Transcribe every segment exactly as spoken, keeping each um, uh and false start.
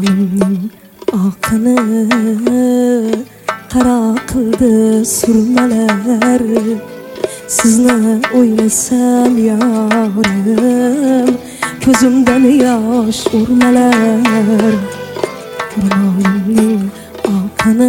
Hayolimning oqini qara qildi surmalar. Sizni o'ylasam yorim, ko'zimdan yosh urmalar. Hayolimning oqini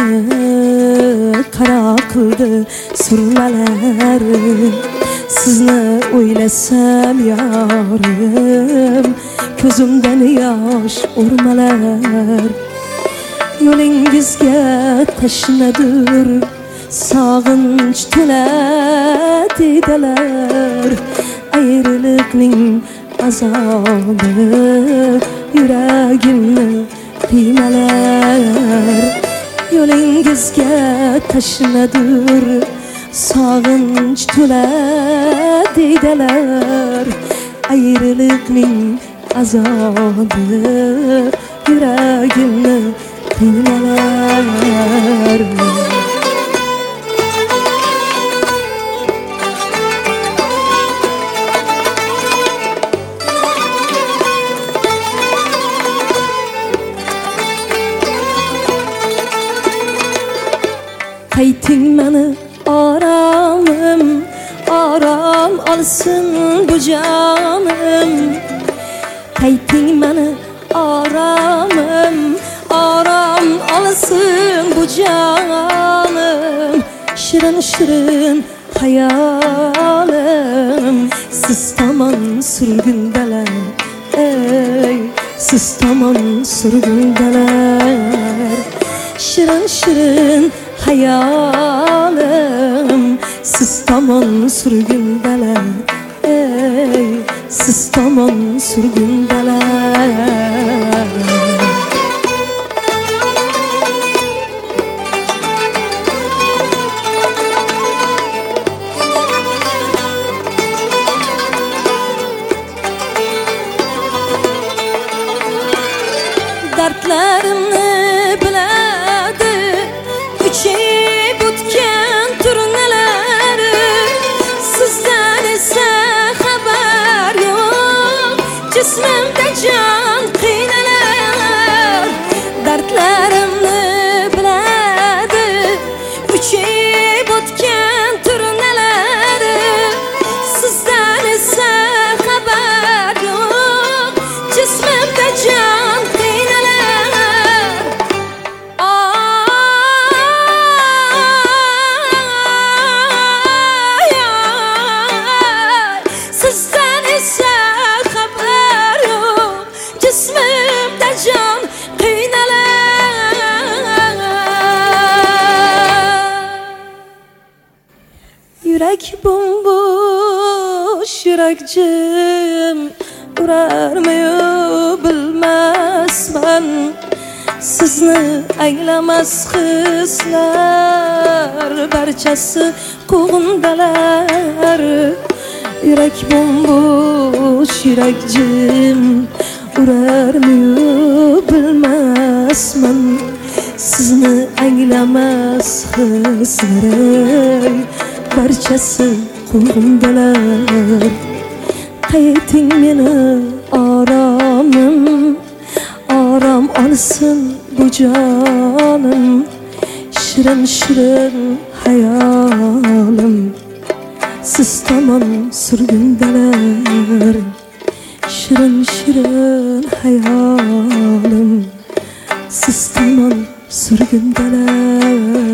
qara qildi surmalar. Sizni o'ylasam yorim, ko'zimdan yosh urmalar. Yo'lingizga tashnadir sog'inch to'la dedilar. Ayriliqning azobi yuragimni qiymalar. Yo'lingizga tashnadir sog'inch to'la dedilar. Ayriliqning azobi yuragimni qiymalar. Qayting meni oramim, oram olsin bu jonim. Qayting meni oramim, oram olsin bu jonim. Shirin shirin hayolim siz tomon surgundalar. Ey siz tomon surgundalar. Shirin shirin hayolim siz tomon surgundalar. Ey siz tomon surgundalar. Dertlerimni biladi uchib o'tgan turnalari. Sizdan esa xabar yo'q, jismimda jon qiynalar. Dardlarimni biladi uchib o'tgan turnalari. Sizdan esa xabar yo'q, jismimda jon qiynalar. Ay, ay, sizdan esa xabar yo'q, jismimda jon qiynalar. Yurak bombosh, yurak jim, urarmi-yu bilmasman. Sizni anglamas hislar barchasi quvundalar. Yurak bombosh, yurak jim, urarmi-yu bilmasman. Sizni anglamas hislar barchasi quvundalar. Qayting meni oramim, oram olsin bu jonim. Shirin shirin hayolim siz tomon surgundalar. Shirin shirin hayolim siz tomon surgundalar.